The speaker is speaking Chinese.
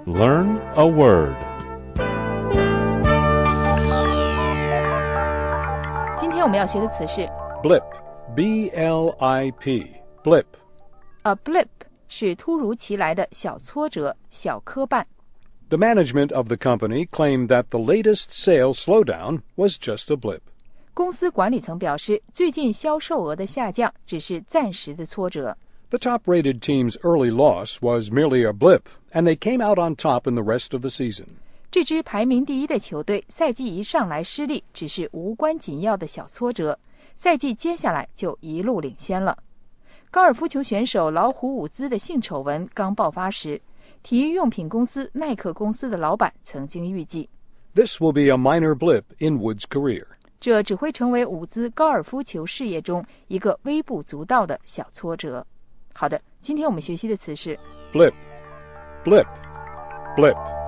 Learn a word. 今天我们要学的词是 Blip, B-L-I-P, blip. a blip 是突如其来的小挫折、小磕绊。 The management of the company claimed that the latest sales slowdown was just a blip. 公司管理层表示，最近销售额的下降只是暂时的挫折。 The top-rated team's early loss was merely a blip, and they came out on top in the rest of the season. 这支排名第一的球队赛季一上来失利，只是无关紧要的小挫折，赛季接下来就一路领先了。高尔夫球选手老虎伍兹的性丑闻刚爆发时，体育用品公司耐克公司的老板曾经预计 This will be a minor blip in Wood's career. 这只会成为伍兹高尔夫球事业中一个微不足道的小挫折。好的，今天我们学习的词是 Blip, blip, blip.